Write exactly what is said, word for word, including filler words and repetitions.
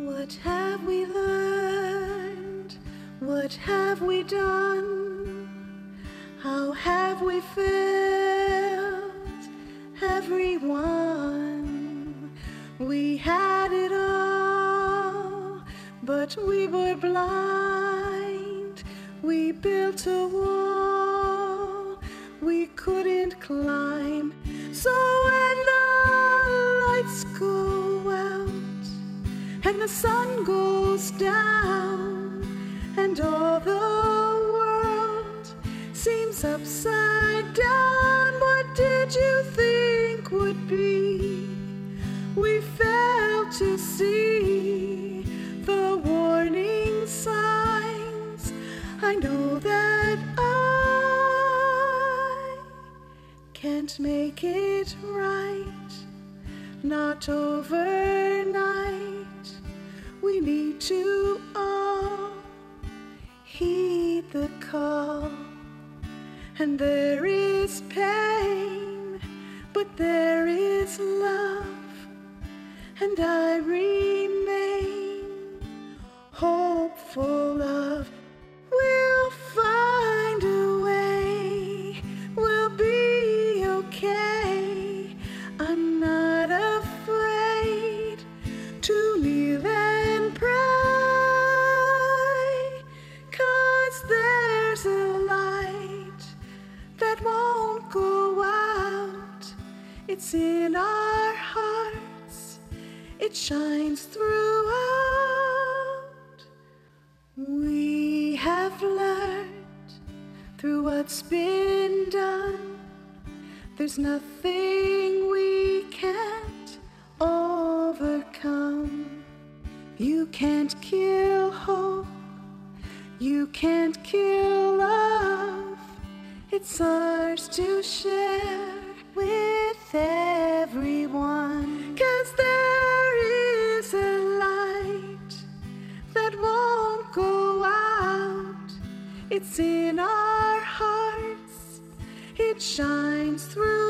What have we learned? What have we done? How have we failed everyone? We had it all, but we were blind. We built a wall we couldn't climb. So when the lights go out and the sun goes down and all the world seems upside down, what did you think would be? We failed to see the warning signs. I know that I can't make it right, not overnight. We need to all heed the call. And there is pain, but there is love. And I remain hopeful of we'll find a way, we'll be okay. I'm not afraid to kneel and pray, 'cause there's a light that won't go out. It's in our hearts, it shines throughout. We have learned through what's been done, there's nothing we can't overcome. You can't kill hope, you can't kill love. It's ours to share with everyone. 'Cause there is a light that won't go out. It's in our hearts, it shines through